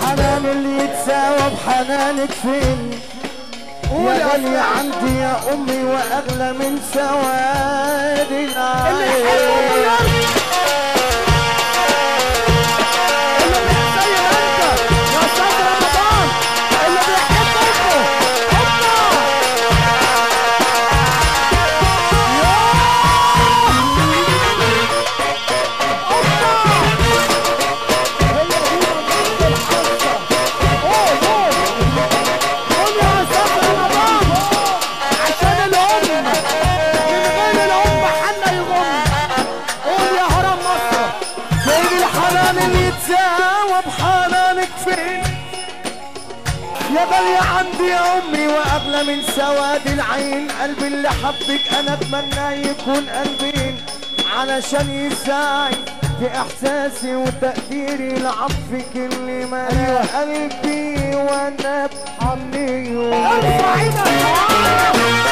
الحنان اللي يتساوى بحنانك فين يا غالية عندي يا امي واغلى من سواد العين. يا غالية عندي يا امي واغلى من سواد العين. قلبي اللي حبك انا اتمنى يكون قلبين علشان يساعد في احساسي وتقديري لعطفك اللي ملا قلبي وانا بحني. ارفع ايدك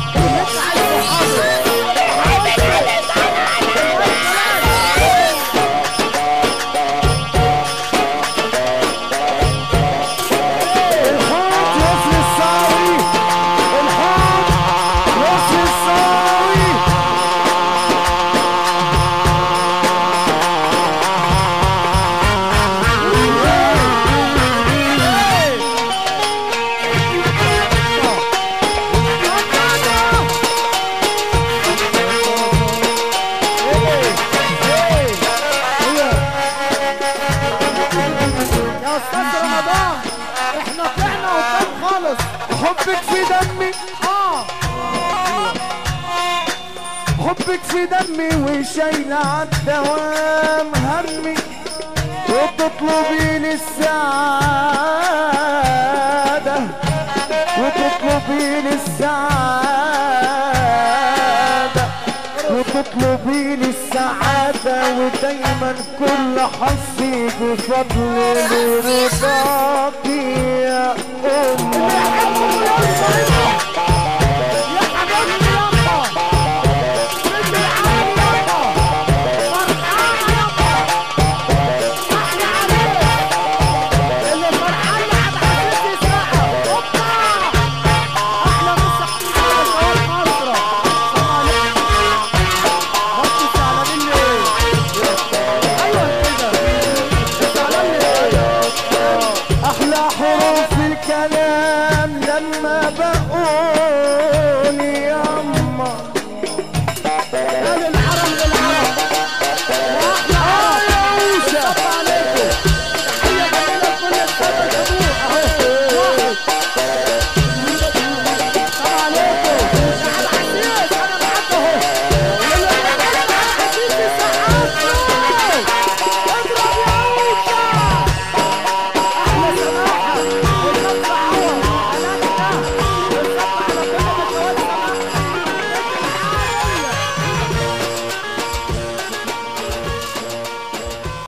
حبك في دمي حبك في دمي وشايلة عالدوام همي وتطلبي لي السعادة وتطلبي لي السعادة وتطلبي لي السعادة ودايما كل حظي بفضل رضاكي يا أمي.